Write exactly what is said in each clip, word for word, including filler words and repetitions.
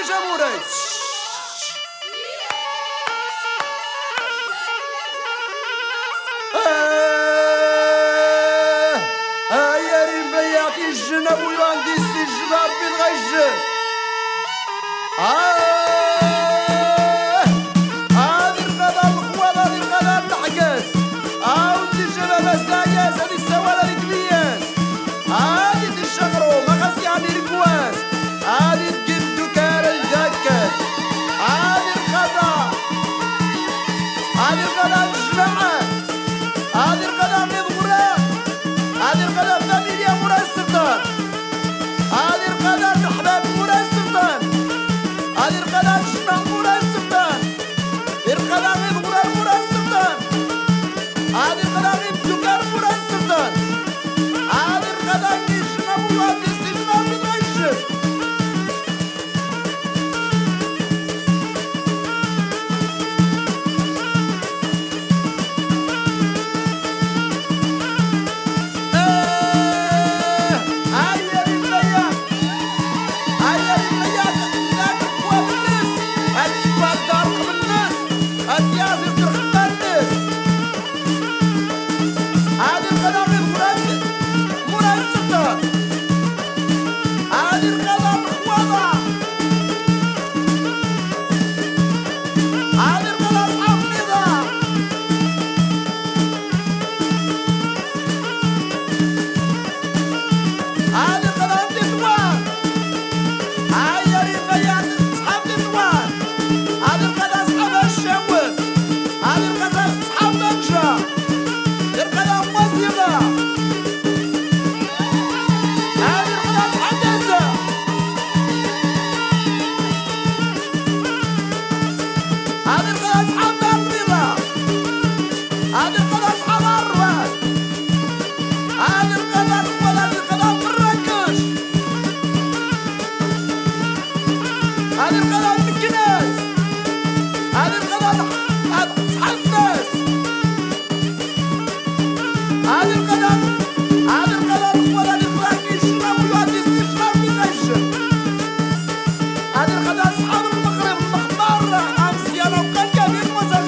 جمهوري آه آه يا ريم بياقي الجنب ويواندي السجبار بالغج آه هذه القضاء الخوض هذه القضاء الحقاس آه ودي الجباب الساياس هذه السوالة هذه كلياس هذه الشغرو ما خاص يعني ركواس هذه تجدو كارل دكاس هذه القضاء هذه القضاء الجماعة هذه القضاء مضغورة هذه القضاء فاميليا مرا السلطان هذه القضاء الأحباب مرا السلطان هذه القضاء الجماعة مرا السلطان القضاء مضغورة مرا السلطان هذه القضاء الدكار مرا السلطان هذه القضاء الجماعة مرا السلطان بالغش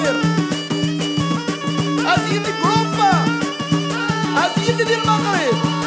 أزيد المغرب